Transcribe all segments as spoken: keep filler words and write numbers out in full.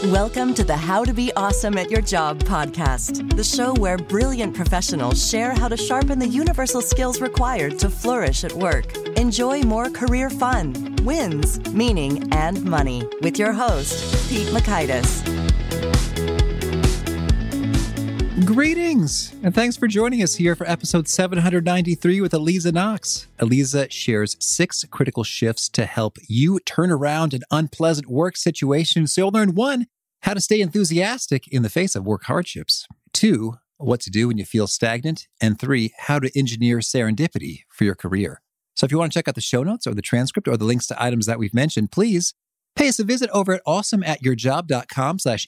Welcome to the How to Be Awesome at Your Job podcast, the show where brilliant professionals share how to sharpen the universal skills required to flourish at work. Enjoy more career fun, wins, meaning, and money with your host, Pete Mockaitis. Greetings, and thanks for joining us here for episode seven hundred ninety-three with Aliza Knox. Aliza shares six critical shifts to help you turn around an unpleasant work situation. So you'll learn one, how to stay enthusiastic in the face of work hardships. Two, what to do when you feel stagnant. And three, how to engineer serendipity for your career. So if you want to check out the show notes or the transcript or the links to items that we've mentioned, please pay us a visit over at awesomeatyourjob.com slash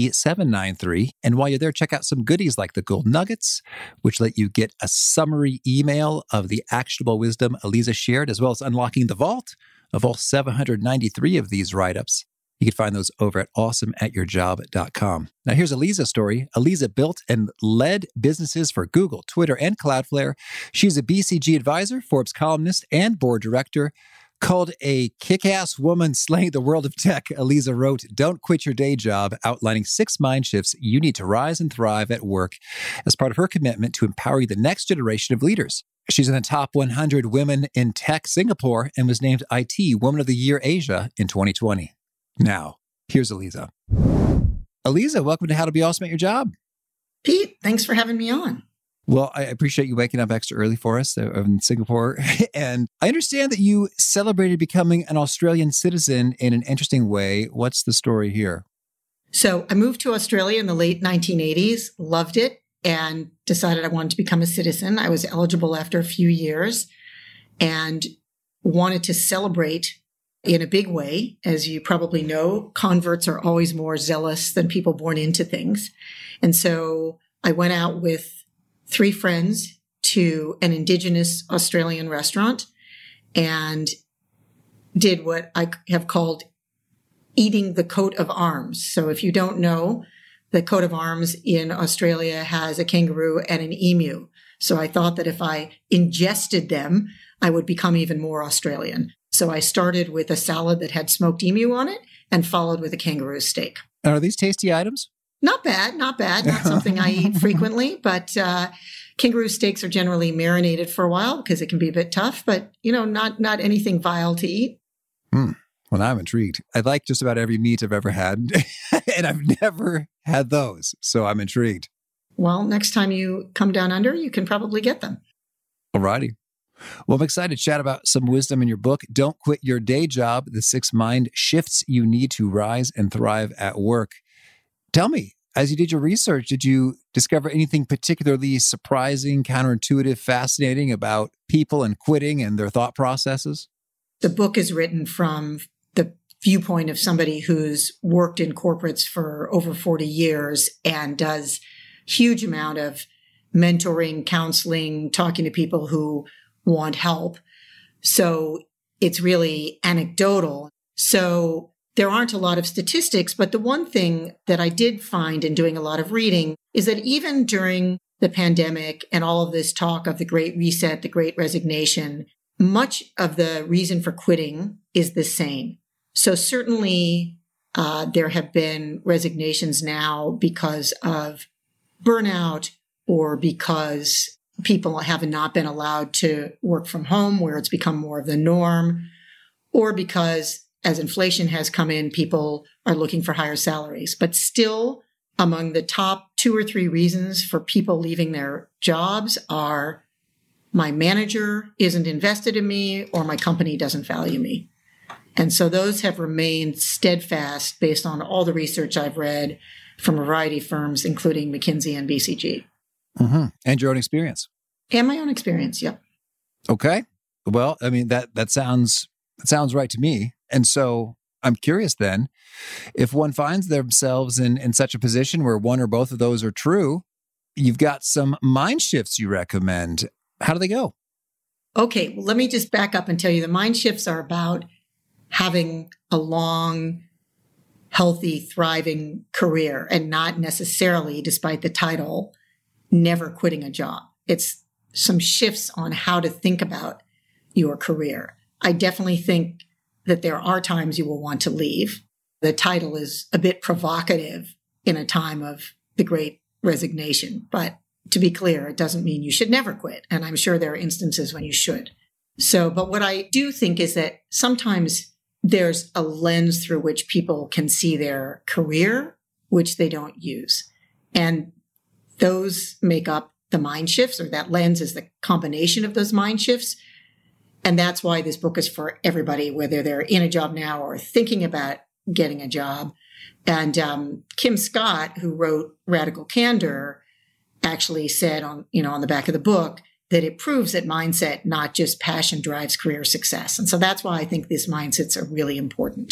EP793. And while you're there, check out some goodies like the Gold Nuggets, which let you get a summary email of the actionable wisdom Aliza shared, as well as unlocking the vault of all seven hundred ninety-three of these write-ups. You can find those over at awesome at your job dot com. Now, here's Aliza's story. Aliza built and led businesses for Google, Twitter, and Cloudflare. She's a B C G advisor, Forbes columnist, and board director. Called a kick-ass woman slaying the world of tech, Aliza wrote, "Don't quit your day job," outlining six mind shifts you need to rise and thrive at work as part of her commitment to empowering the next generation of leaders. She's in the top one hundred women in tech Singapore and was named I T Woman of the Year Asia in twenty twenty. Now, here's Aliza. Aliza, welcome to How to Be Awesome at Your Job. Pete, thanks for having me on. Well, I appreciate you waking up extra early for us in Singapore. And I understand that you celebrated becoming an Australian citizen in an interesting way. What's the story here? So I moved to Australia in the late nineteen eighties, loved it, and decided I wanted to become a citizen. I was eligible after a few years and wanted to celebrate in a big way. As you probably know, converts are always more zealous than people born into things. And so I went out with three friends to an Indigenous Australian restaurant and did what I have called eating the coat of arms. So if you don't know, the coat of arms in Australia has a kangaroo and an emu. So I thought that if I ingested them, I would become even more Australian. So I started with a salad that had smoked emu on it and followed with a kangaroo steak. Are these tasty items? Not bad, not bad. Not something I eat frequently, but uh, kangaroo steaks are generally marinated for a while because it can be a bit tough, but, you know, not not anything vile to eat. Mm. Well, now I'm intrigued. I like just about every meat I've ever had, and I've never had those, so I'm intrigued. Well, next time you come down under, you can probably get them. All righty. Well, I'm excited to chat about some wisdom in your book, Don't Quit Your Day Job, the six mind shifts you need to rise and thrive at work. Tell me, as you did your research, did you discover anything particularly surprising, counterintuitive, fascinating about people and quitting and their thought processes? The book is written from the viewpoint of somebody who's worked in corporates for over forty years and does huge amount of mentoring, counseling, talking to people who want help. So it's really anecdotal. So there aren't a lot of statistics, but the one thing that I did find in doing a lot of reading is that even during the pandemic and all of this talk of the Great Reset, the Great Resignation, much of the reason for quitting is the same. So certainly uh, there have been resignations now because of burnout or because people have not been allowed to work from home where it's become more of the norm, or because as inflation has come in, people are looking for higher salaries. But still, among the top two or three reasons for people leaving their jobs are my manager isn't invested in me or my company doesn't value me. And so those have remained steadfast based on all the research I've read from a variety of firms, including McKinsey and B C G. Mm-hmm. And your own experience. And my own experience, yep. Okay. Well, I mean, that that sounds that sounds right to me. And so I'm curious then, if one finds themselves in, in such a position where one or both of those are true, you've got some mind shifts you recommend. How do they go? Okay, well, let me just back up and tell you the mind shifts are about having a long, healthy, thriving career and not necessarily, despite the title, never quitting a job. It's some shifts on how to think about your career. I definitely think that there are times you will want to leave. The title is a bit provocative in a time of the Great Resignation. But to be clear, it doesn't mean you should never quit. And I'm sure there are instances when you should. So, but what I do think is that sometimes there's a lens through which people can see their career, which they don't use. And those make up the mind shifts, or that lens is the combination of those mind shifts. And that's why this book is for everybody, whether they're in a job now or thinking about getting a job. And um, Kim Scott, who wrote Radical Candor, actually said on, you know, on the back of the book that it proves that mindset, not just passion, drives career success. And so that's why I think these mindsets are really important.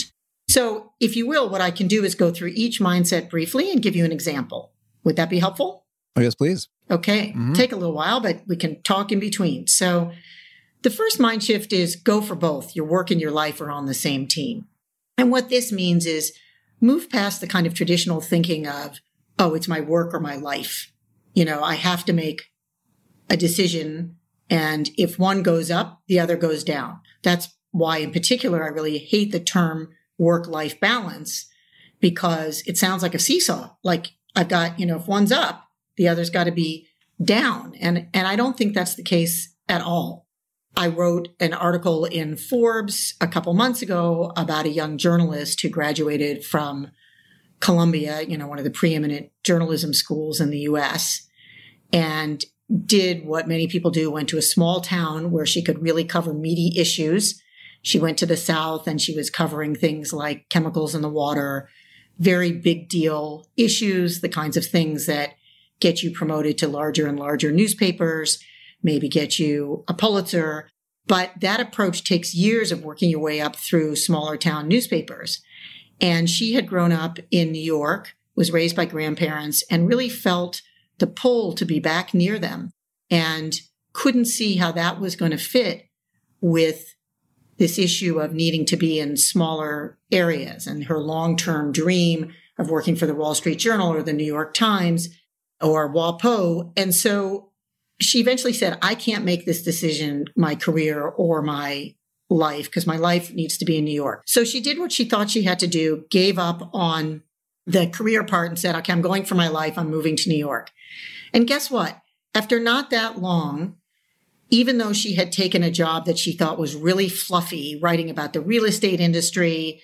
So if you will, what I can do is go through each mindset briefly and give you an example. Would that be helpful? Oh, yes, please. Okay. Mm-hmm. Take a little while, but we can talk in between. So the first mind shift is go for both. Your work and your life are on the same team. And what this means is move past the kind of traditional thinking of, oh, it's my work or my life. You know, I have to make a decision, and if one goes up, the other goes down. That's why, in particular, I really hate the term work-life balance, because it sounds like a seesaw. Like I've got, you know, if one's up, the other's got to be down. And, and I don't think that's the case at all. I wrote an article in Forbes a couple months ago about a young journalist who graduated from Columbia, you know, one of the preeminent journalism schools in the U S, and did what many people do, went to a small town where she could really cover meaty issues. She went to the South and she was covering things like chemicals in the water, very big deal issues, the kinds of things that get you promoted to larger and larger newspapers, maybe get you a Pulitzer. But that approach takes years of working your way up through smaller town newspapers. And she had grown up in New York, was raised by grandparents, and really felt the pull to be back near them, and couldn't see how that was going to fit with this issue of needing to be in smaller areas, and her long-term dream of working for the Wall Street Journal or the New York Times or WAPO. And so she eventually said, I can't make this decision, my career or my life, because my life needs to be in New York. So she did what she thought she had to do, gave up on the career part and said, okay, I'm going for my life. I'm moving to New York. And guess what? After not that long, even though she had taken a job that she thought was really fluffy, writing about the real estate industry,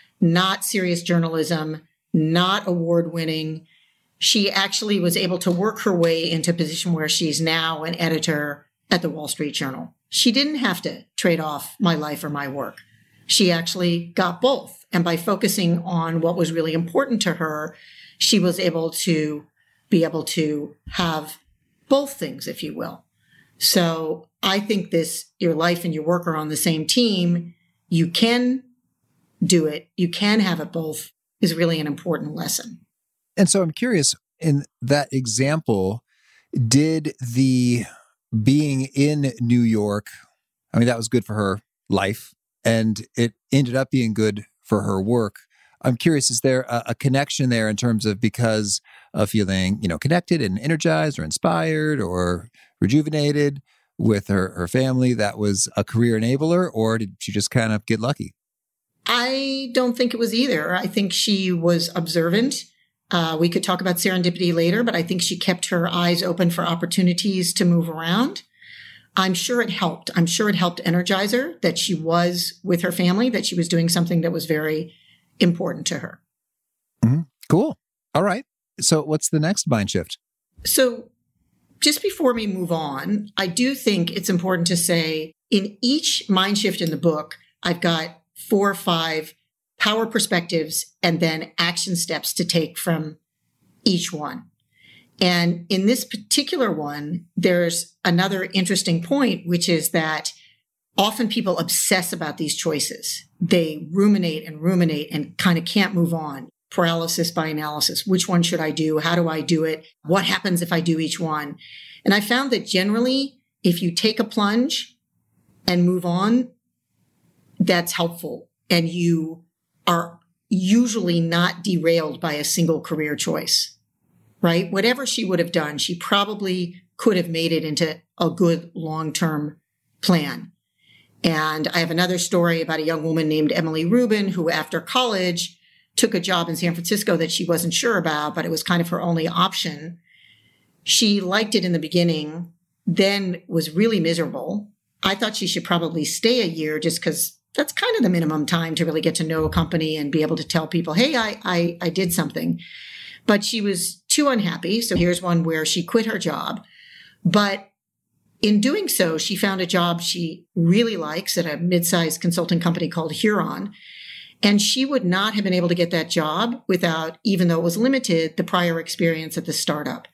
not serious journalism, not award-winning, she actually was able to work her way into a position where she's now an editor at the Wall Street Journal. She didn't have to trade off my life or my work. She actually got both. And by focusing on what was really important to her, she was able to be able to have both things, if you will. So I think this, your life and your work are on the same team. You can do it. You can have it both, is really an important lesson. And so I'm curious, in that example, did the being in New York, I mean, that was good for her life, and it ended up being good for her work. I'm curious, is there a, a connection there in terms of because of feeling, you know, connected and energized or inspired or rejuvenated with her, her family that was a career enabler, or did she just kind of get lucky? I don't think it was either. I think she was observant. Uh, we could talk about serendipity later, but I think she kept her eyes open for opportunities to move around. I'm sure it helped. I'm sure it helped energize her that she was with her family, that she was doing something that was very important to her. Mm-hmm. Cool. All right. So what's the next mind shift? So just before we move on, I do think it's important to say in each mind shift in the book, I've got four or five power perspectives and then action steps to take from each one. And in this particular one, there's another interesting point, which is that often people obsess about these choices. They ruminate and ruminate and kind of can't move on. Paralysis by analysis. Which one should I do? How do I do it? What happens if I do each one? And I found that generally, if you take a plunge and move on, that's helpful. And you are usually not derailed by a single career choice, right? Whatever she would have done, she probably could have made it into a good long-term plan. And I have another story about a young woman named Emily Rubin, who after college took a job in San Francisco that she wasn't sure about, but it was kind of her only option. She liked it in the beginning, then was really miserable. I thought she should probably stay a year just because that's kind of the minimum time to really get to know a company and be able to tell people, hey, I, I, I did something. But she was too unhappy. So here's one where she quit her job. But in doing so, she found a job she really likes at a mid-sized consulting company called Huron. And she would not have been able to get that job without, even though it was limited, the prior experience at the startup.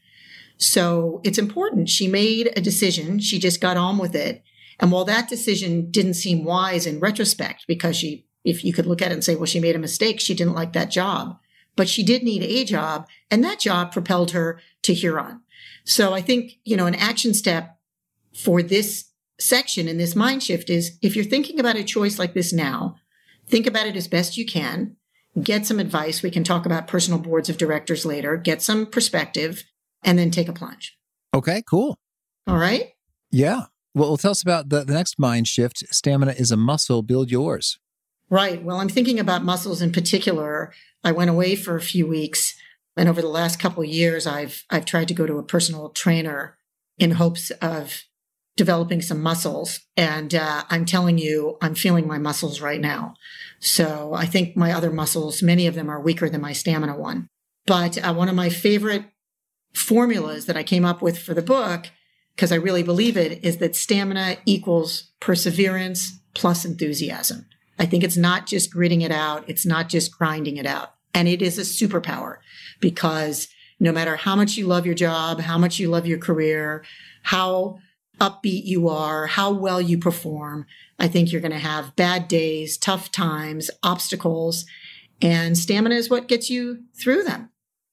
So it's important. She made a decision. She just got on with it. And while that decision didn't seem wise in retrospect, because she, if you could look at it and say, well, she made a mistake, she didn't like that job, but she did need a job, and that job propelled her to Huron. So I think, you know, an action step for this section in this mind shift is, if you're thinking about a choice like this now, think about it as best you can, get some advice. We can talk about personal boards of directors later, get some perspective, and then take a plunge. Okay, cool. All right. Yeah. Well, tell us about the, the next mind shift. Stamina is a muscle, build yours. Right. Well, I'm thinking about muscles in particular. I went away for a few weeks, and over the last couple of years, I've I've tried to go to a personal trainer in hopes of developing some muscles. And uh, I'm telling you, I'm feeling my muscles right now. So I think my other muscles, many of them are weaker than my stamina one. But uh, one of my favorite formulas that I came up with for the book, because I really believe it, is that stamina equals perseverance plus enthusiasm. I think it's not just gritting it out. It's not just grinding it out. And it is a superpower, because no matter how much you love your job, how much you love your career, how upbeat you are, how well you perform, I think you're going to have bad days, tough times, obstacles, and stamina is what gets you through them.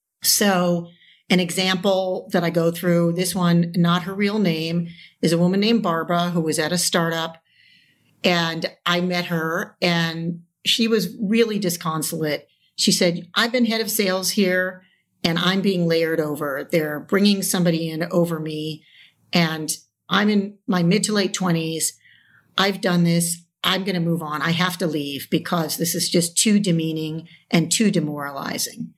So an example that I go through, this one, not her real name, is a woman named Barbara who was at a startup, and I met her and she was really disconsolate. She said, I've been head of sales here and I'm being layered over. They're bringing somebody in over me, and I'm in my mid to late twenties. I've done this. I'm going to move on. I have to leave because this is just too demeaning and too demoralizing.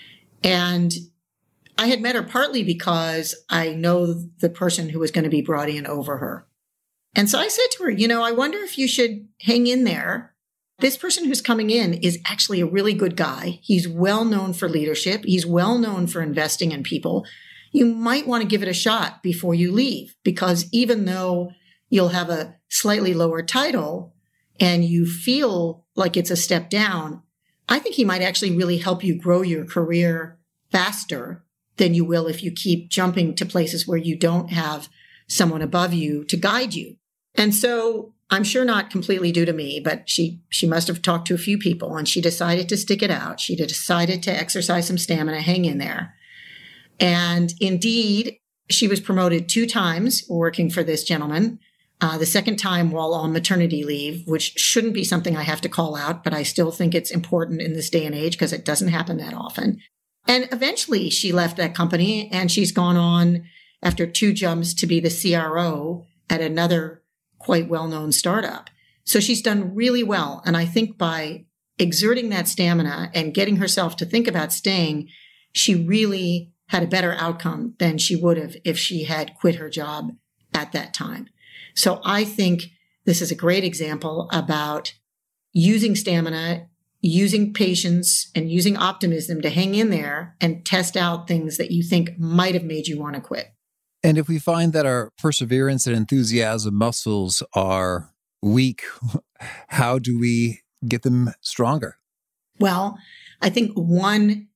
And I had met her partly because I know the person who was going to be brought in over her. And so I said to her, you know, I wonder if you should hang in there. This person who's coming in is actually a really good guy. He's well known for leadership. He's well known for investing in people. You might want to give it a shot before you leave, because even though you'll have a slightly lower title and you feel like it's a step down, I think he might actually really help you grow your career faster than you will if you keep jumping to places where you don't have someone above you to guide you. And so I'm sure not completely due to me, but she, she must have talked to a few people, and she decided to stick it out. She decided to exercise some stamina, hang in there. And indeed, she was promoted two times working for this gentleman. Uh, the second time while on maternity leave, which shouldn't be something I have to call out, but I still think it's important in this day and age because it doesn't happen that often. And eventually she left that company, and she's gone on after two jumps to be the C R O at another quite well-known startup. So she's done really well. And I think by exerting that stamina and getting herself to think about staying, she really had a better outcome than she would have if she had quit her job at that time. So I think this is a great example about using stamina, using patience, and using optimism to hang in there and test out things that you think might have made you want to quit. And if we find that our perseverance and enthusiasm muscles are weak, how do we get them stronger? Well, I think one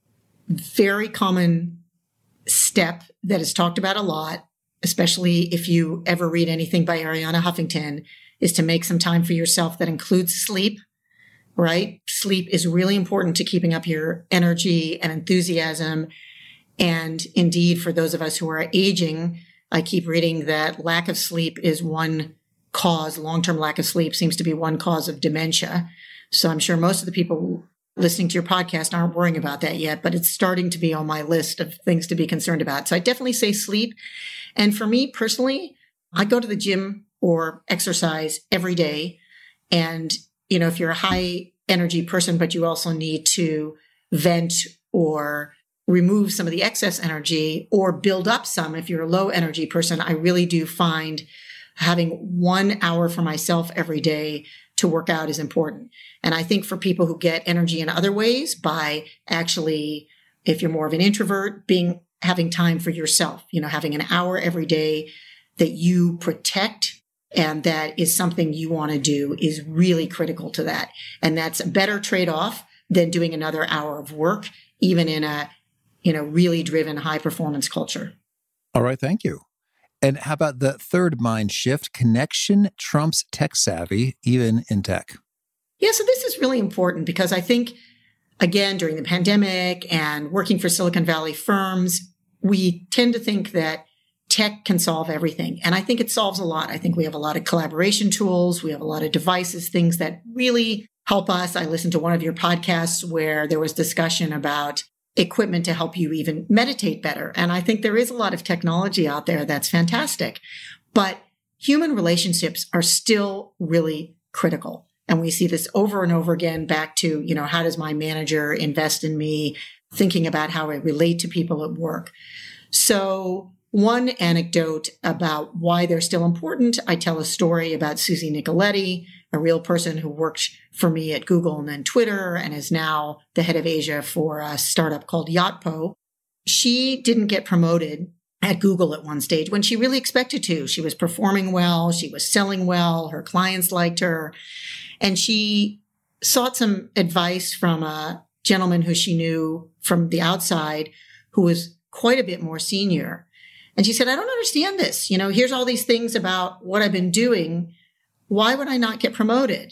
very common step that is talked about a lot, especially if you ever read anything by Arianna Huffington, is to make some time for yourself that includes sleep, right? Sleep is really important to keeping up your energy and enthusiasm. And indeed, for those of us who are aging, I keep reading that lack of sleep is one cause, long-term lack of sleep seems to be one cause of dementia. So I'm sure most of the people listening to your podcast aren't worrying about that yet, but it's starting to be on my list of things to be concerned about. So I definitely say sleep. And for me personally, I go to the gym or exercise every day. And, you know, if you're a high energy person, but you also need to vent or remove some of the excess energy or build up some if you're a low energy person. I really do find having one hour for myself every day to work out is important. And I think for people who get energy in other ways by actually, if you're more of an introvert, being having time for yourself, you know, having an hour every day that you protect and that is something you want to do is really critical to that. And that's a better trade-off than doing another hour of work, even in a, you know, really driven high performance culture. All right. Thank you. And how about the third mind shift? Connection trumps tech savvy, even in tech. Yeah. So this is really important because I think, again, during the pandemic and working for Silicon Valley firms, we tend to think that tech can solve everything. And I think it solves a lot. I think we have a lot of collaboration tools. We have a lot of devices, things that really help us. I listened to one of your podcasts where there was discussion about equipment to help you even meditate better. And I think there is a lot of technology out there that's fantastic. But human relationships are still really critical. And we see this over and over again back to, you know, how does my manager invest in me? Thinking about how I relate to people at work. So one anecdote about why they're still important, I tell a story about Susie Nicoletti, a real person who worked for me at Google and then Twitter and is now the head of Asia for a startup called Yotpo. She didn't get promoted at Google at one stage when she really expected to. She was performing well. She was selling well. Her clients liked her. And she sought some advice from a gentleman who she knew from the outside who was quite a bit more senior. And she said, I don't understand this. You know, here's all these things about what I've been doing. Why would I not get promoted?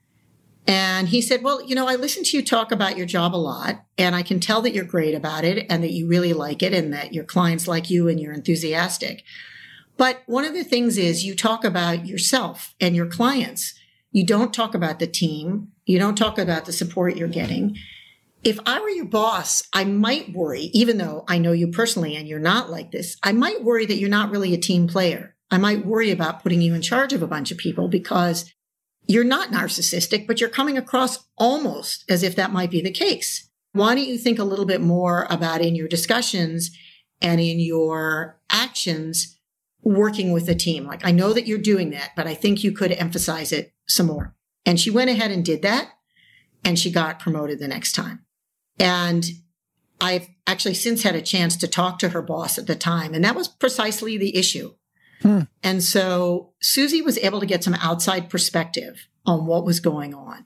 And he said, well, you know, I listen to you talk about your job a lot, and I can tell that you're great about it and that you really like it and that your clients like you and you're enthusiastic. But one of the things is you talk about yourself and your clients. You don't talk about the team. You don't talk about the support you're getting. If I were your boss, I might worry, even though I know you personally and you're not like this, I might worry that you're not really a team player. I might worry about putting you in charge of a bunch of people because you're not narcissistic, but you're coming across almost as if that might be the case. Why don't you think a little bit more about in your discussions and in your actions, working with the team? Like, I know that you're doing that, but I think you could emphasize it some more. And she went ahead and did that, and she got promoted the next time. And I've actually since had a chance to talk to her boss at the time, and that was precisely the issue. Hmm. And so Susie was able to get some outside perspective on what was going on.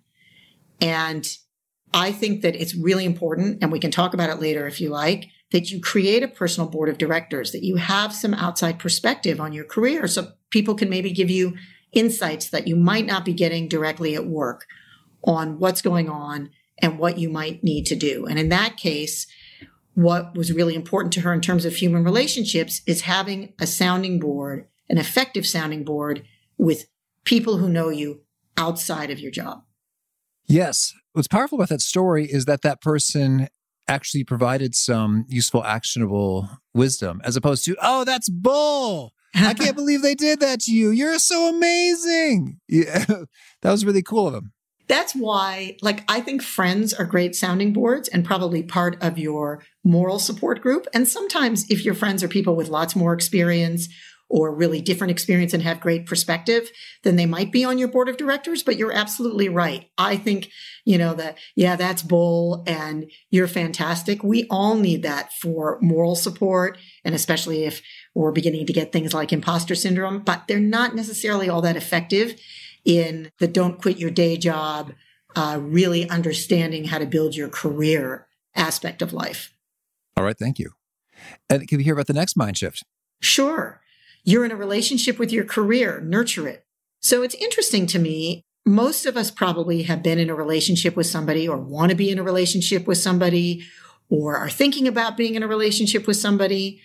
And I think that it's really important, and we can talk about it later if you like, that you create a personal board of directors, that you have some outside perspective on your career so people can maybe give you insights that you might not be getting directly at work on what's going on and what you might need to do. And in that case, what was really important to her in terms of human relationships is having a sounding board, an effective sounding board with people who know you outside of your job. Yes. What's powerful about that story is that that person actually provided some useful, actionable wisdom as opposed to, oh, that's bull. I can't believe they did that to you. You're so amazing. Yeah, that was really cool of them. That's why, like, I think friends are great sounding boards and probably part of your moral support group. And sometimes if your friends are people with lots more experience or really different experience and have great perspective, then they might be on your board of directors. But you're absolutely right. I think, you know, that, yeah, that's bull and you're fantastic. We all need that for moral support. And especially if we're beginning to get things like imposter syndrome, but they're not necessarily all that effective in the don't quit your day job, uh, really understanding how to build your career aspect of life. All right. Thank you. And can we hear about the next mind shift? Sure. You're in a relationship with your career. Nurture it. So it's interesting to me. Most of us probably have been in a relationship with somebody or want to be in a relationship with somebody or are thinking about being in a relationship with somebody.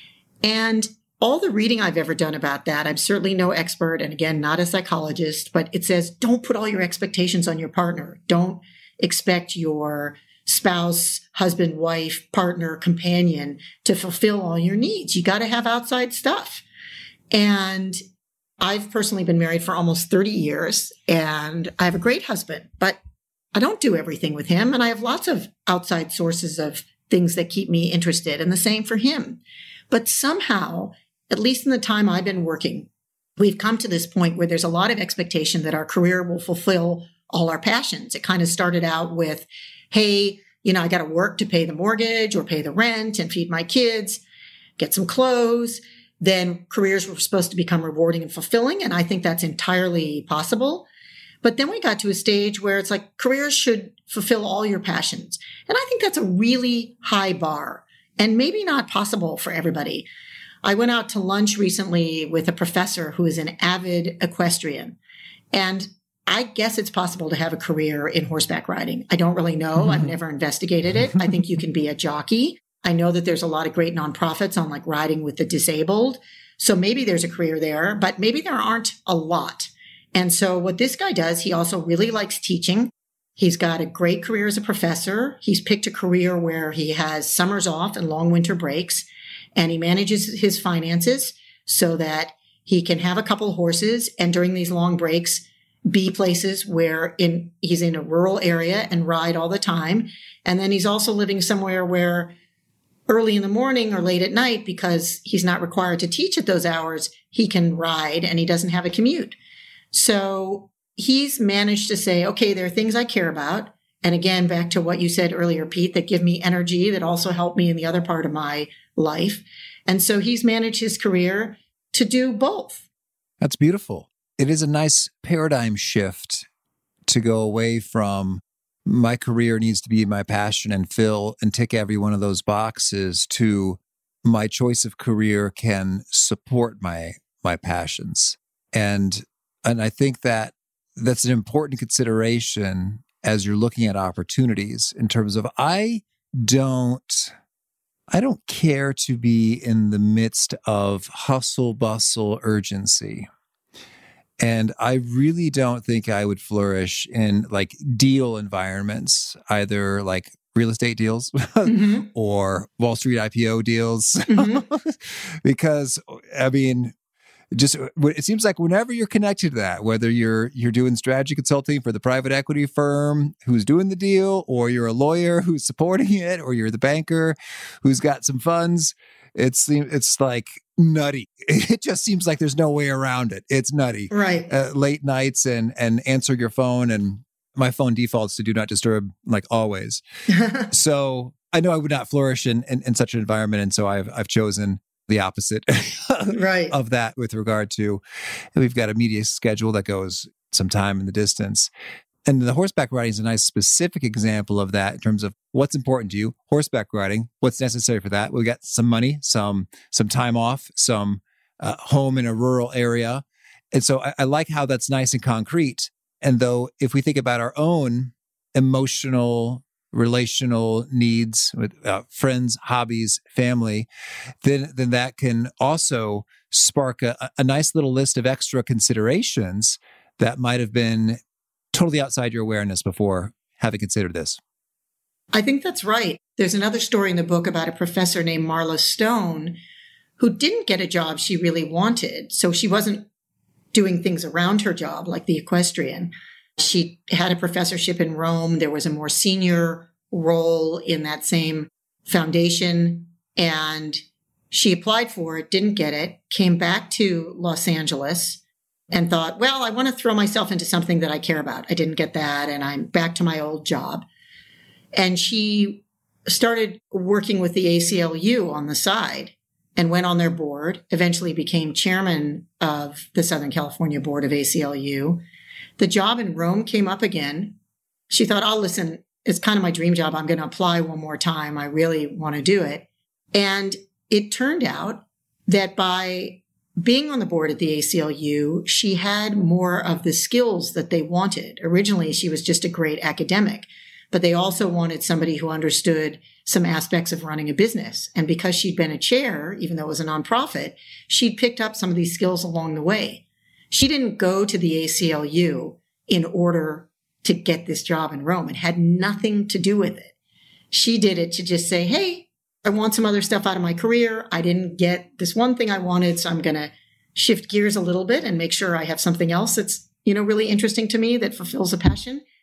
And all the reading I've ever done about that, I'm certainly no expert, and again, not a psychologist, but it says, don't put all your expectations on your partner. Don't expect your spouse, husband, wife, partner, companion to fulfill all your needs. You got to have outside stuff. And I've personally been married for almost thirty years, and I have a great husband, but I don't do everything with him. And I have lots of outside sources of things that keep me interested, and the same for him. But somehow, at least in the time I've been working, we've come to this point where there's a lot of expectation that our career will fulfill all our passions. It kind of started out with, hey, you know, I got to work to pay the mortgage or pay the rent and feed my kids, get some clothes. Then careers were supposed to become rewarding and fulfilling. And I think that's entirely possible. But then we got to a stage where it's like careers should fulfill all your passions. And I think that's a really high bar and maybe not possible for everybody. I went out to lunch recently with a professor who is an avid equestrian. And I guess it's possible to have a career in horseback riding. I don't really know. I've never investigated it. I think you can be a jockey. I know that there's a lot of great nonprofits on like riding with the disabled. So maybe there's a career there, but maybe there aren't a lot. And so what this guy does, he also really likes teaching. He's got a great career as a professor. He's picked a career where he has summers off and long winter breaks, and he manages his finances so that he can have a couple of horses and during these long breaks, be places where in he's in a rural area and ride all the time. And then he's also living somewhere where early in the morning or late at night, because he's not required to teach at those hours, he can ride and he doesn't have a commute. So he's managed to say, okay, there are things I care about. And again, back to what you said earlier, Pete, that give me energy, that also help me in the other part of my life. And so he's managed his career to do both. That's beautiful. It is a nice paradigm shift to go away from my career needs to be my passion and fill and tick every one of those boxes to my choice of career can support my my passions. And and I think that that's an important consideration as you're looking at opportunities in terms of I don't I don't care to be in the midst of hustle, bustle, urgency. And I really don't think I would flourish in like deal environments, either like real estate deals mm-hmm. or Wall Street I P O deals. Mm-hmm. Because, I mean, just it seems like whenever you're connected to that, whether you're you're doing strategy consulting for the private equity firm who's doing the deal, or you're a lawyer who's supporting it, or you're the banker who's got some funds, it's it's like nutty. It just seems like there's no way around it. It's nutty. Right. Uh, late nights and and answer your phone, and my phone defaults to do not disturb like always. So I know I would not flourish in, in in such an environment, and so I've I've chosen the opposite right. of that with regard to we've got a media schedule that goes some time in the distance. And the horseback riding is a nice specific example of that in terms of what's important to you. Horseback riding, what's necessary for that? We got some money, some some time off, some uh, home in a rural area. And so I, I like how that's nice and concrete. And though if we think about our own emotional, relational needs with uh, friends, hobbies, family, then then that can also spark a, a nice little list of extra considerations that might have been totally outside your awareness before having considered this. I think that's right. There's another story in the book about a professor named Marla Stone who didn't get a job she really wanted. So she wasn't doing things around her job like the equestrian. She had a professorship in Rome. There was a more senior role in that same foundation, and she applied for it, didn't get it, came back to Los Angeles and thought, well, I want to throw myself into something that I care about. I didn't get that, and I'm back to my old job. And she started working with the A C L U on the side and went on their board, eventually became chairman of the Southern California board of A C L U. The job in Rome came up again. She thought, oh, listen, it's kind of my dream job. I'm going to apply one more time. I really want to do it. And it turned out that by being on the board at the A C L U, she had more of the skills that they wanted. Originally, she was just a great academic, but they also wanted somebody who understood some aspects of running a business. And because she'd been a chair, even though it was a nonprofit, she'd picked up some of these skills along the way. She didn't go to the A C L U in order to get this job in Rome. It had nothing to do with it. She did it to just say, hey, I want some other stuff out of my career. I didn't get this one thing I wanted, so I'm going to shift gears a little bit and make sure I have something else that's, you know, really interesting to me that fulfills a passion.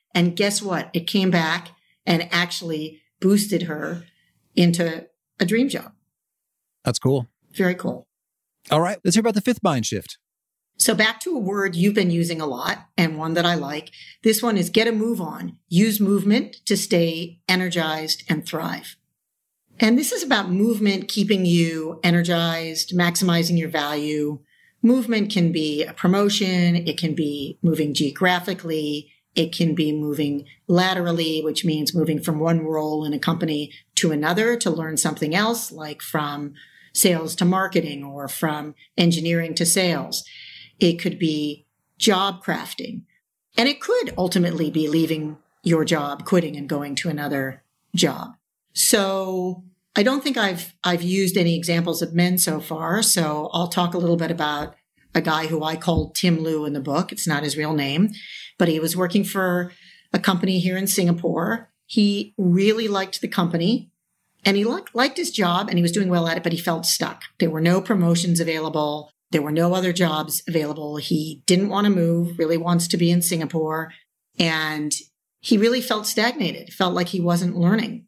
And guess what? It came back and actually boosted her into a dream job. That's cool. Very cool. All right. Let's hear about the fifth mind shift. So back to a word you've been using a lot and one that I like. This one is get a move on. Use movement to stay energized and thrive. And this is about movement keeping you energized, maximizing your value. Movement can be a promotion. It can be moving geographically. It can be moving laterally, which means moving from one role in a company to another to learn something else, like from sales to marketing or from engineering to sales. It could be job crafting. And it could ultimately be leaving your job, quitting and going to another job. So I don't think I've I've used any examples of men so far. So I'll talk a little bit about a guy who I called Tim Lu in the book. It's not his real name, but he was working for a company here in Singapore. He really liked the company and he liked, liked his job and he was doing well at it, but he felt stuck. There were no promotions available. There were no other jobs available. He didn't want to move, really wants to be in Singapore. And he really felt stagnated, felt like he wasn't learning.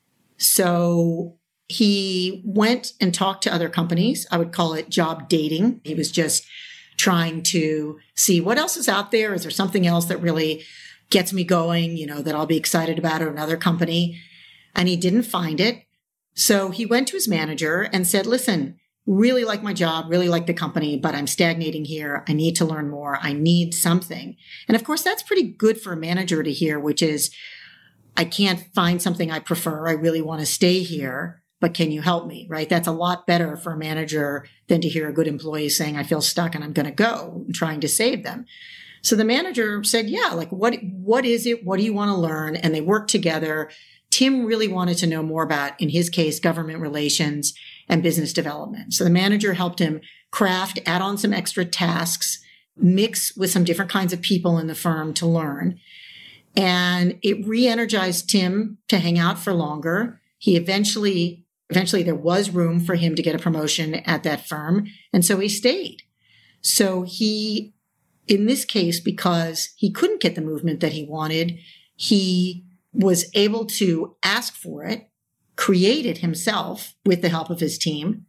So he went and talked to other companies. I would call it job dating. He was just trying to see what else is out there. Is there something else that really gets me going, you know, that I'll be excited about at another company? And he didn't find it. So he went to his manager and said, listen, really like my job, really like the company, but I'm stagnating here. I need to learn more. I need something. And of course, that's pretty good for a manager to hear, which is, I can't find something I prefer. I really want to stay here, but can you help me, right? That's a lot better for a manager than to hear a good employee saying, I feel stuck and I'm going to go, and trying to save them. So the manager said, yeah, like what, what is it? What do you want to learn? And they worked together. Tim really wanted to know more about, in his case, government relations and business development. So the manager helped him craft, add on some extra tasks, mix with some different kinds of people in the firm to learn. And it re-energized Tim to hang out for longer. He eventually, eventually there was room for him to get a promotion at that firm. And so he stayed. So he, in this case, because he couldn't get the movement that he wanted, he was able to ask for it, create it himself with the help of his team,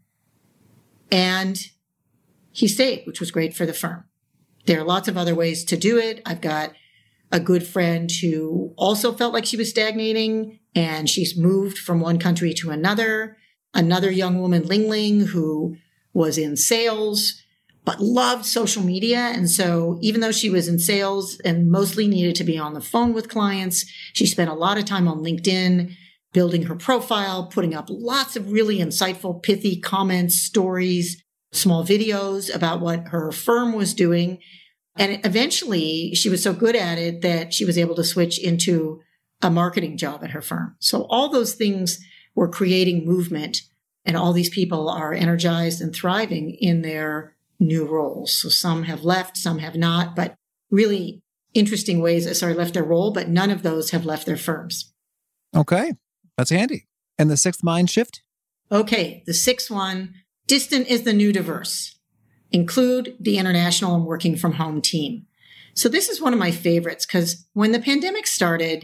and he stayed, which was great for the firm. There are lots of other ways to do it. I've got a good friend who also felt like she was stagnating, and she's moved from one country to another. Another young woman, Ling Ling, who was in sales, but loved social media. And so even though she was in sales and mostly needed to be on the phone with clients, she spent a lot of time on LinkedIn, building her profile, putting up lots of really insightful, pithy comments, stories, small videos about what her firm was doing. And eventually she was so good at it that she was able to switch into a marketing job at her firm. So all those things were creating movement, and all these people are energized and thriving in their new roles. So some have left, some have not, but really interesting ways, sorry, left their role, but none of those have left their firms. Okay, that's handy. And the sixth mind shift? Okay, the sixth one, distant is the new diverse. Include the international and working from home team. So this is one of my favorites because when the pandemic started,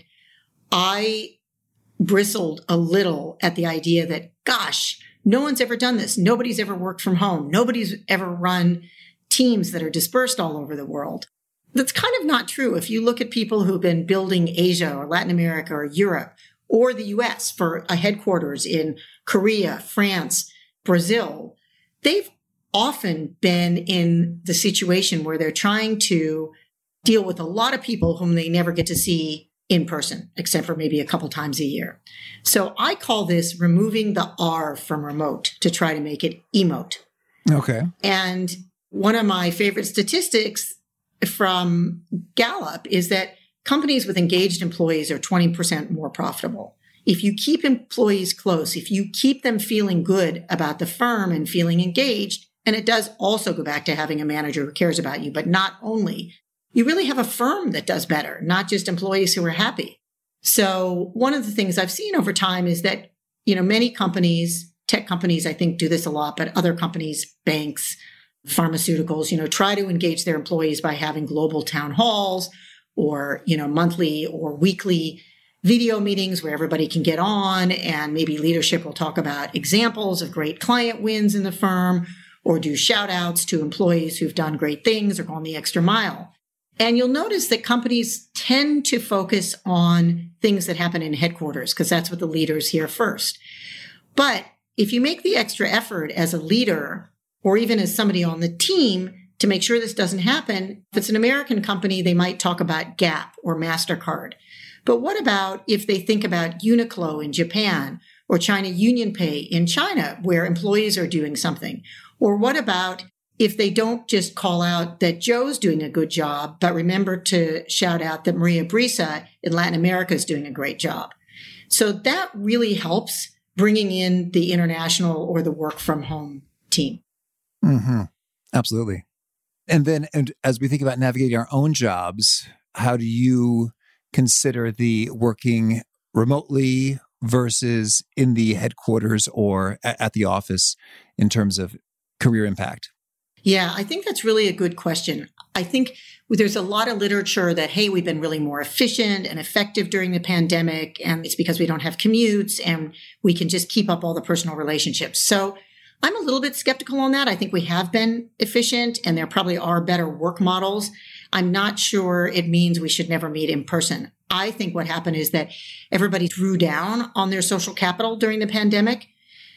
I bristled a little at the idea that, gosh, no one's ever done this. Nobody's ever worked from home. Nobody's ever run teams that are dispersed all over the world. That's kind of not true. If you look at people who've been building Asia or Latin America or Europe or the U S for a headquarters in Korea, France, Brazil, they've often been in the situation where they're trying to deal with a lot of people whom they never get to see in person, except for maybe a couple times a year. So I call this removing the R from remote to try to make it emote. Okay. And one of my favorite statistics from Gallup is that companies with engaged employees are twenty percent more profitable. If you keep employees close, if you keep them feeling good about the firm and feeling engaged, and it does also go back to having a manager who cares about you, but not only, you really have a firm that does better, not just employees who are happy. So one of the things I've seen over time is that, you know, many companies, tech companies, I think do this a lot, but other companies, banks, pharmaceuticals, you know, try to engage their employees by having global town halls or, you know, monthly or weekly video meetings where everybody can get on, and maybe leadership will talk about examples of great client wins in the firm, or do shout outs to employees who've done great things or gone the extra mile. And you'll notice that companies tend to focus on things that happen in headquarters because that's what the leaders hear first. But if you make the extra effort as a leader or even as somebody on the team to make sure this doesn't happen, if it's an American company, they might talk about Gap or MasterCard. But what about if they think about Uniqlo in Japan or China UnionPay in China, where employees are doing something? Or what about if they don't just call out that Joe's doing a good job, but remember to shout out that Maria Brisa in Latin America is doing a great job? So that really helps bringing in the international or the work from home team. Mm-hmm. Absolutely. And then and as we think about navigating our own jobs, how do you consider the working remotely versus in the headquarters or at the office in terms of career impact? Yeah, I think that's really a good question. I think there's a lot of literature that, hey, we've been really more efficient and effective during the pandemic, and it's because we don't have commutes and we can just keep up all the personal relationships. So I'm a little bit skeptical on that. I think we have been efficient and there probably are better work models. I'm not sure it means we should never meet in person. I think what happened is that everybody drew down on their social capital during the pandemic,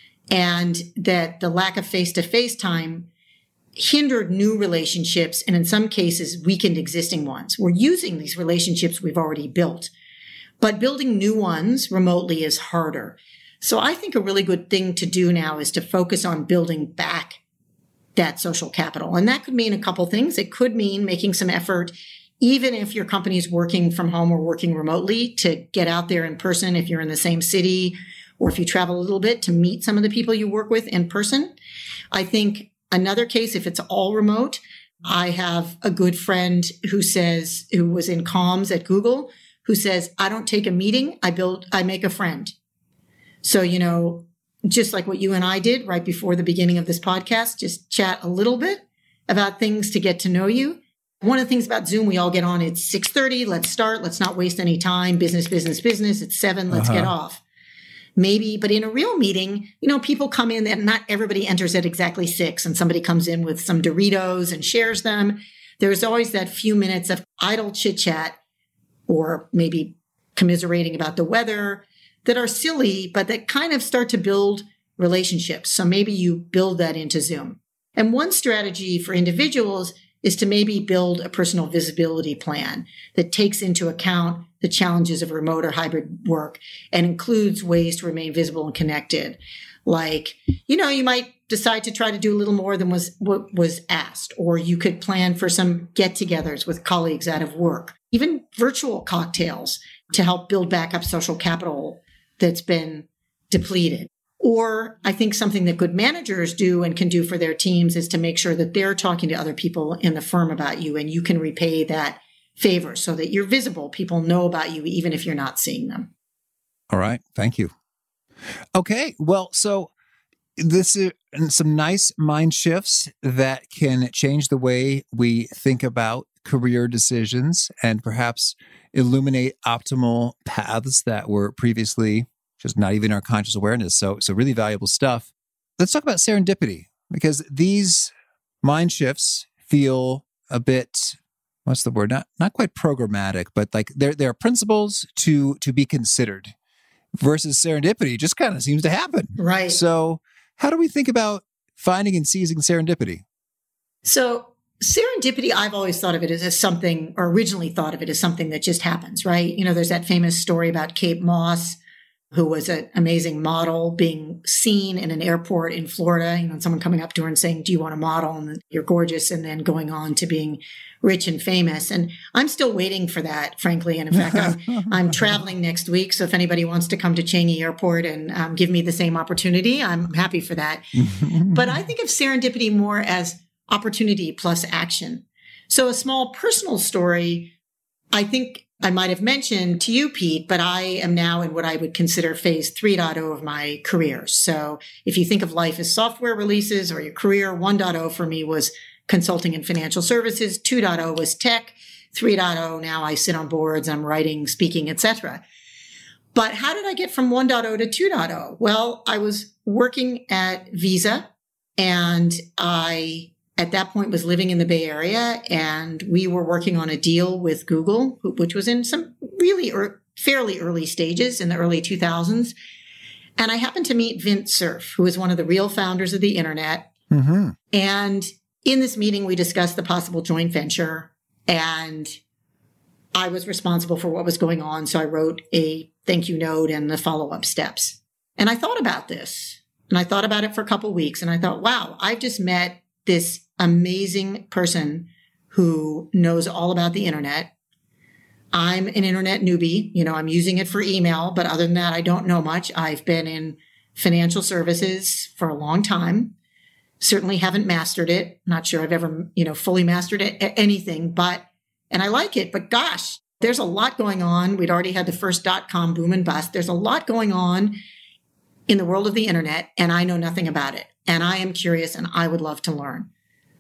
and that the lack of face-to-face time hindered new relationships and in some cases weakened existing ones. We're using these relationships we've already built, but building new ones remotely is harder. So I think a really good thing to do now is to focus on building back that social capital. And that could mean a couple things. It could mean making some effort, even if your company is working from home or working remotely, to get out there in person if you're in the same city, or if you travel a little bit, to meet some of the people you work with in person. I think another case, if it's all remote, I have a good friend who says, who was in comms at Google, who says, I don't take a meeting, I build, I make a friend. So, you know, just like what you and I did right before the beginning of this podcast, just chat a little bit about things to get to know you. One of the things about Zoom, we all get on, it's six thirty, let's start, let's not waste any time, business, business, business, it's seven, let's uh-huh. get off. Maybe, but in a real meeting, you know, people come in and not everybody enters at exactly six, and somebody comes in with some Doritos and shares them. There's always that few minutes of idle chit chat or maybe commiserating about the weather that are silly, but that kind of start to build relationships. So maybe you build that into Zoom. And one strategy for individuals is to maybe build a personal visibility plan that takes into account the challenges of remote or hybrid work and includes ways to remain visible and connected. Like, you know, you might decide to try to do a little more than was what was asked, or you could plan for some get-togethers with colleagues out of work, even virtual cocktails to help build back up social capital that's been depleted. Or I think something that good managers do and can do for their teams is to make sure that they're talking to other people in the firm about you, and you can repay that favor so that you're visible. People know about you, even if you're not seeing them. All right. Thank you. Okay. Well, so this is some nice mind shifts that can change the way we think about career decisions and perhaps illuminate optimal paths that were previously just not even our conscious awareness. So, so really valuable stuff. Let's talk about serendipity, because these mind shifts feel a bit, what's the word? Not not quite programmatic, but like there there are principles to to be considered versus serendipity just kind of seems to happen. Right. So how do we think about finding and seizing serendipity? So serendipity, I've always thought of it as, as something, or originally thought of it as something that just happens, right? You know, there's that famous story about Kate Moss, who was an amazing model being seen in an airport in Florida, you know, someone coming up to her and saying, do you want a model? And you're gorgeous. And then going on to being rich and famous. And I'm still waiting for that, frankly. And in fact, I'm, I'm traveling next week. So if anybody wants to come to Changi Airport and um, give me the same opportunity, I'm happy for that. But I think of serendipity more as opportunity plus action. So a small personal story, I think I might have mentioned to you, Pete, but I am now in what I would consider phase three point oh of my career. So if you think of life as software releases or your career, one point oh for me was consulting and financial services, two point oh was tech, three point oh, now I sit on boards, I'm writing, speaking, et cetera. But how did I get from one point oh to two point oh? Well, I was working at Visa, and I, at that point, was living in the Bay Area, and we were working on a deal with Google, which was in some really er- fairly early stages in the early two thousands. And I happened to meet Vint Cerf, who is one of the real founders of the internet. Mm-hmm. And in this meeting, we discussed the possible joint venture, and I was responsible for what was going on. So I wrote a thank you note and the follow-up steps. And I thought about this, and I thought about it for a couple of weeks, and I thought, wow, I've just met this amazing person who knows all about the internet. I'm an internet newbie. You know, I'm using it for email, but other than that, I don't know much. I've been in financial services for a long time. Certainly haven't mastered it. Not sure I've ever, you know, fully mastered it, anything, but, and I like it, but gosh, there's a lot going on. We'd already had the first dot-com boom and bust. There's a lot going on in the world of the internet, and I know nothing about it. And I am curious, and I would love to learn.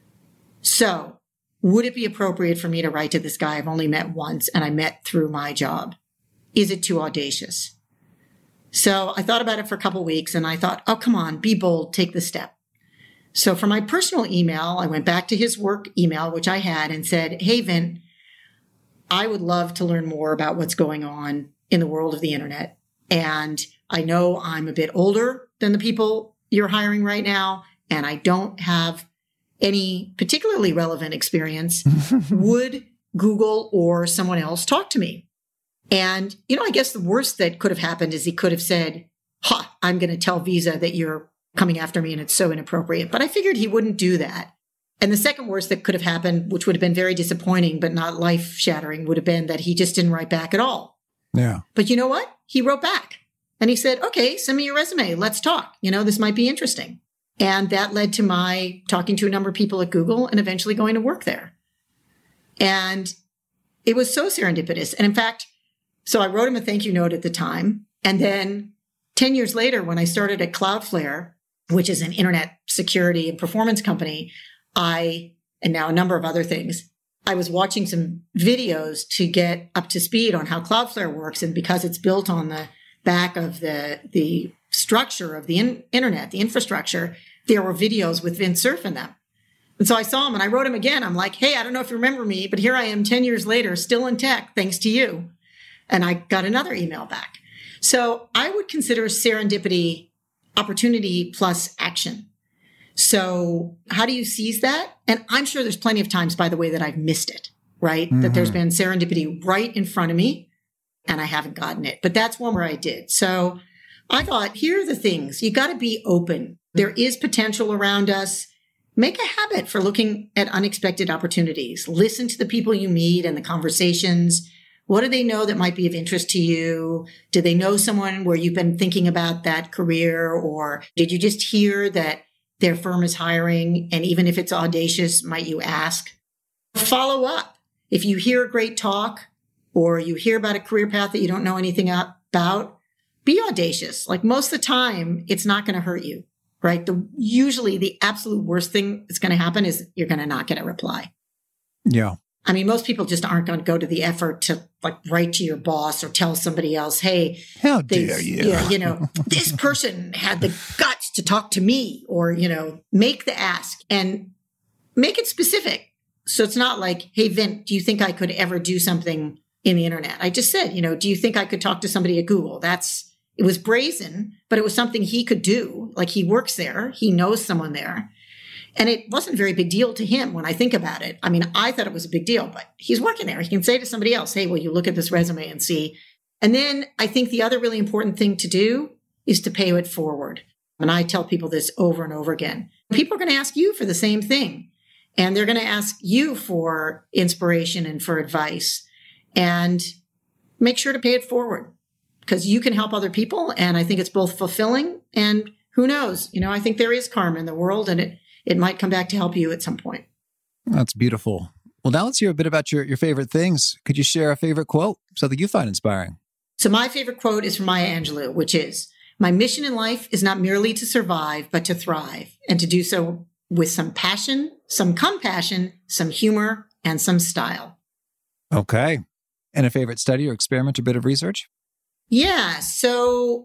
So would it be appropriate for me to write to this guy I've only met once, and I met through my job? Is it too audacious? So I thought about it for a couple of weeks, and I thought, oh, come on, be bold, take the step. So for my personal email, I went back to his work email, which I had, and said, hey, Vint, I would love to learn more about what's going on in the world of the internet. And I know I'm a bit older than the people you're hiring right now, and I don't have any particularly relevant experience. Would Google or someone else talk to me? And, you know, I guess the worst that could have happened is he could have said, ha, I'm going to tell Visa that you're coming after me and it's so inappropriate. But I figured he wouldn't do that. And the second worst that could have happened, which would have been very disappointing, but not life shattering, would have been that he just didn't write back at all. Yeah. But you know what? He wrote back and he said, okay, send me your resume. Let's talk. You know, this might be interesting. And that led to my talking to a number of people at Google and eventually going to work there. And it was so serendipitous. And in fact, so I wrote him a thank you note at the time. And then ten years later, when I started at Cloudflare, which is an internet security and performance company, I, and now a number of other things, I was watching some videos to get up to speed on how Cloudflare works. And because it's built on the back of the, the structure of the in, internet, the infrastructure, there were videos with Vint Cerf in them. And so I saw him and I wrote him again. I'm like, hey, I don't know if you remember me, but here I am ten years later, still in tech, thanks to you. And I got another email back. So I would consider serendipity opportunity plus action. So how do you seize that? And I'm sure there's plenty of times, by the way, that I've missed it, right? Mm-hmm. That there's been serendipity right in front of me and I haven't gotten it. But that's one where I did. So I thought, here are the things. You got to be open. There is potential around us. Make a habit for looking at unexpected opportunities. Listen to the people you meet and the conversations. What do they know that might be of interest to you? Do they know someone where you've been thinking about that career? Or did you just hear that their firm is hiring? And even if it's audacious, might you ask? Follow up. If you hear a great talk or you hear about a career path that you don't know anything about, be audacious. Like most of the time, it's not going to hurt you, right? The, usually the absolute worst thing that's going to happen is you're going to not get a reply. Yeah. I mean, most people just aren't going to go to the effort to like write to your boss or tell somebody else, hey, how they, dare you? Yeah, you know, this person had the guts to talk to me, or, you know, make the ask and make it specific. So it's not like, hey, Vint, do you think I could ever do something in the internet? I just said, you know, do you think I could talk to somebody at Google? That's, it was brazen, but it was something he could do. Like he works there. He knows someone there. And it wasn't a very big deal to him when I think about it. I mean, I thought it was a big deal, but he's working there. He can say to somebody else, hey, will you look at this resume and see? And then I think the other really important thing to do is to pay it forward. And I tell people this over and over again. People are going to ask you for the same thing. And they're going to ask you for inspiration and for advice. And make sure to pay it forward because you can help other people. And I think it's both fulfilling and who knows, you know, I think there is karma in the world and it It might come back to help you at some point. That's beautiful. Well, now let's hear a bit about your, your favorite things. Could you share a favorite quote, something you find inspiring? So my favorite quote is from Maya Angelou, which is, my mission in life is not merely to survive, but to thrive, and to do so with some passion, some compassion, some humor, and some style. Okay. And a favorite study or experiment or bit of research? Yeah. So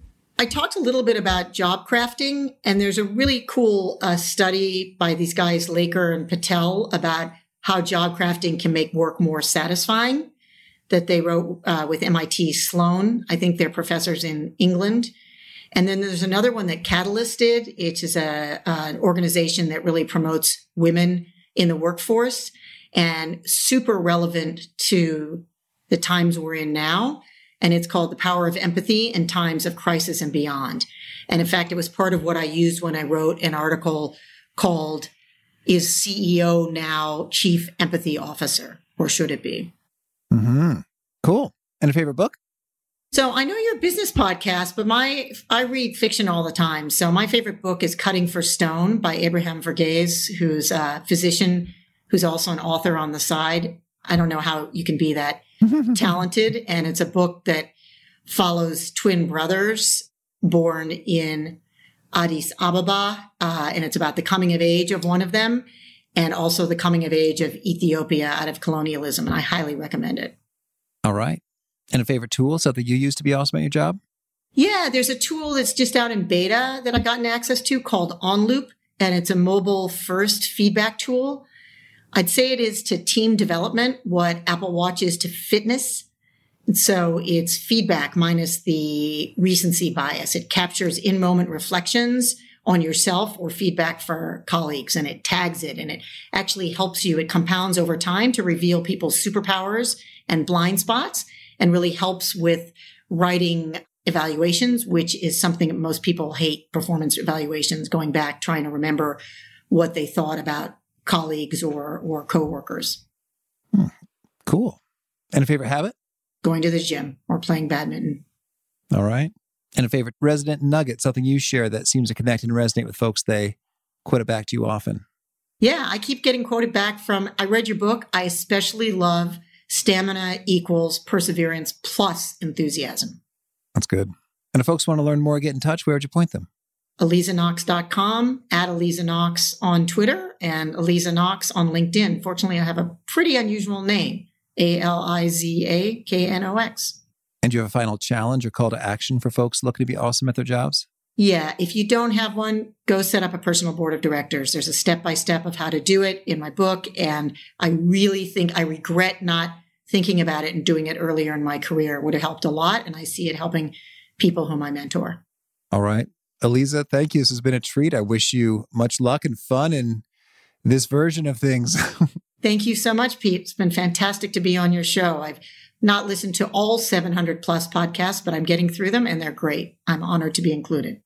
I talked a little bit about job crafting, and there's a really cool uh, study by these guys, Laker and Patel, about how job crafting can make work more satisfying that they wrote uh, with M I T Sloan. I think they're professors in England. And then there's another one that Catalyst did, which is a, uh, an organization that really promotes women in the workforce and super relevant to the times we're in now. And it's called The Power of Empathy in Times of Crisis and Beyond. And in fact, it was part of what I used when I wrote an article called, Is C E O Now Chief Empathy Officer, or should it be? Mm-hmm. Cool. And a favorite book? So I know you're a business podcast, but my I read fiction all the time. So my favorite book is Cutting for Stone by Abraham Verghese, who's a physician, who's also an author on the side. I don't know how you can be that talented. And it's a book that follows twin brothers born in Addis Ababa. Uh, and it's about the coming of age of one of them and also the coming of age of Ethiopia out of colonialism. And I highly recommend it. All right. And a favorite tool, something you use to be awesome at your job? Yeah, there's a tool that's just out in beta that I've gotten access to called OnLoop. And it's a mobile first feedback tool. I'd say it is to team development what Apple Watch is to fitness. And so it's feedback minus the recency bias. It captures in-moment reflections on yourself or feedback for colleagues, and it tags it, and it actually helps you. It compounds over time to reveal people's superpowers and blind spots, and really helps with writing evaluations, which is something that most people hate, performance evaluations, going back, trying to remember what they thought about colleagues or or coworkers. Hmm. Cool. And a favorite habit? Going to the gym or playing badminton. All right. And a favorite resident nugget, something you share that seems to connect and resonate with folks. They quote it back to you often. Yeah, I keep getting quoted back from, I read your book. I especially love stamina equals perseverance plus enthusiasm. That's good. And if folks want to learn more, get in touch, where would you point them? Aliza Knox dot com, at Aliza Knox on Twitter, and Aliza Knox on LinkedIn. Fortunately, I have a pretty unusual name, A L I Z A K N O X. And do you have a final challenge or call to action for folks looking to be awesome at their jobs? Yeah, if you don't have one, go set up a personal board of directors. There's a step-by-step of how to do it in my book, and I really think I regret not thinking about it and doing it earlier in my career. It would have helped a lot, and I see it helping people whom I mentor. All right. Aliza, thank you. This has been a treat. I wish you much luck and fun in this version of things. Thank you so much, Pete. It's been fantastic to be on your show. I've not listened to all seven hundred plus podcasts, but I'm getting through them and they're great. I'm honored to be included.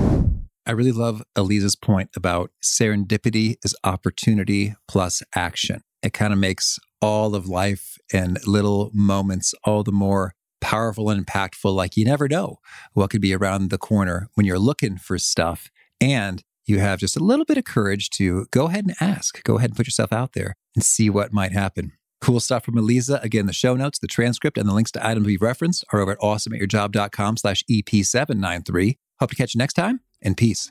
I really love Aliza's point about serendipity is opportunity plus action. It kind of makes all of life and little moments all the more powerful and impactful. Like you never know what could be around the corner when you're looking for stuff. And you have just a little bit of courage to go ahead and ask. Go ahead and put yourself out there and see what might happen. Cool stuff from Aliza. Again, the show notes, the transcript, and the links to items we've referenced are over at awesomeatyourjob.com slash EP seven ninety-three. Hope to catch you next time, and peace.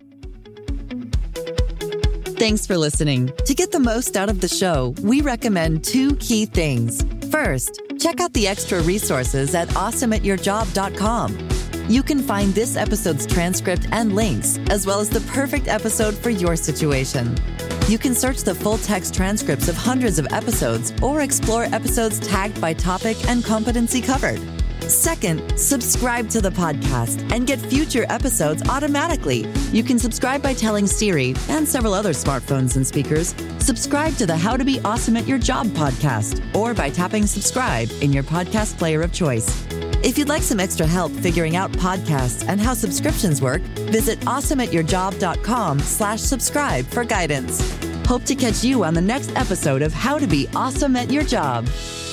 Thanks for listening. To get the most out of the show, we recommend two key things. First, check out the extra resources at awesome at your job dot com. You can find this episode's transcript and links, as well as the perfect episode for your situation. You can search the full-text transcripts of hundreds of episodes or explore episodes tagged by topic and competency covered. Second, subscribe to the podcast and get future episodes automatically. You can subscribe by telling Siri and several other smartphones and speakers, subscribe to the How to Be Awesome at Your Job podcast, or by tapping subscribe in your podcast player of choice. If you'd like some extra help figuring out podcasts and how subscriptions work, visit awesome at your job dot com slash subscribe for guidance. Hope to catch you on the next episode of How to Be Awesome at Your Job.